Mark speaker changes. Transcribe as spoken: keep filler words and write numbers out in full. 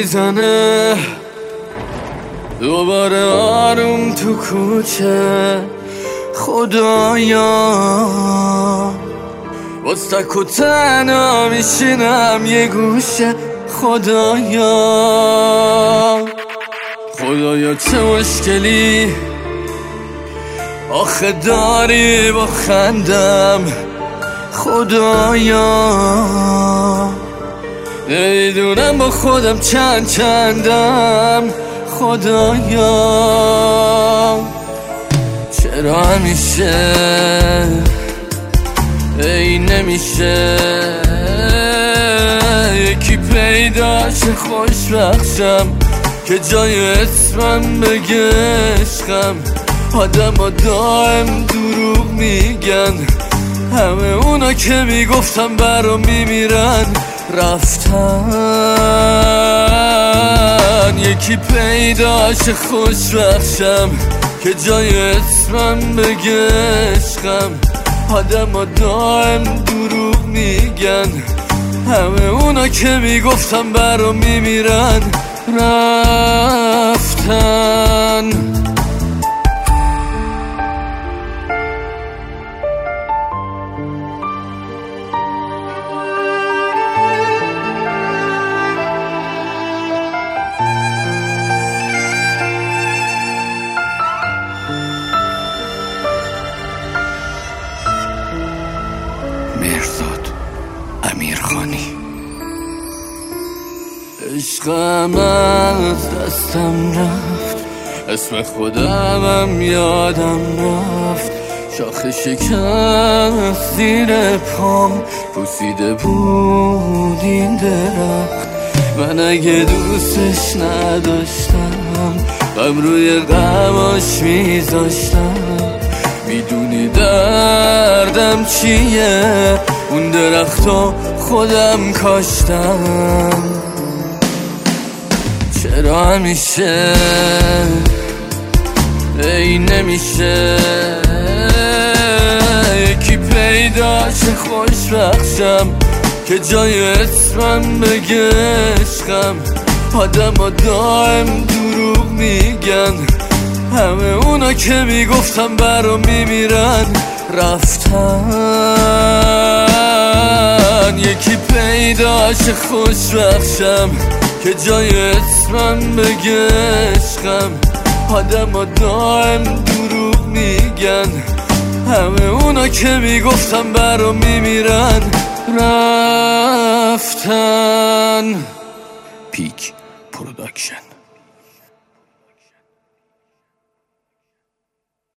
Speaker 1: میزنه دوباره آروم تو کوچه. خدایا باز تک و تنها میشینم یه گوشه. خدایا خدایا چه مشکلی آخه داری با خندم. خدایا نمیدونم با خودم چند چندم. خدایا چرا همیشه ای نمیشه یکی پیداش خوشبخشم که جای اسمم بگه عشقم. آدم ها دائم دروغ میگن، همه اونا که میگفتم برام میمیرن رفتن. یکی پیداش خوشبخشم که جای اسمم بگه عشقم. آدم ها دائم دروغ میگن، همه اونا که میگفتم برام میمیرن رفتن.
Speaker 2: مهرزاد امیرخانی.
Speaker 1: عشقم از دستم رفت، اسم خودمم یادم رفت. شاخه شکم زیر پام پوسیده بود این درخت. من اگه دوستش نداشتم غم روی غماش میذاشتم. میدونی دردم چیه؟ اون درختو خودم کاشتم. چرا همیشه ای نمیشه یکی پیداش خوشبخشم که جای اسمم بگه عشقم. آدم ها دائم دروغ میگن، همه اونا که میگفتم برام میمیرن رفتن. یکی پیداش خوشبخشم که جای اسمم بگه عشقم. آدم ها دائم دروغ میگن، همه اونا که میگفتم برام میمیرن رفتن.
Speaker 2: پیک پروداکشن.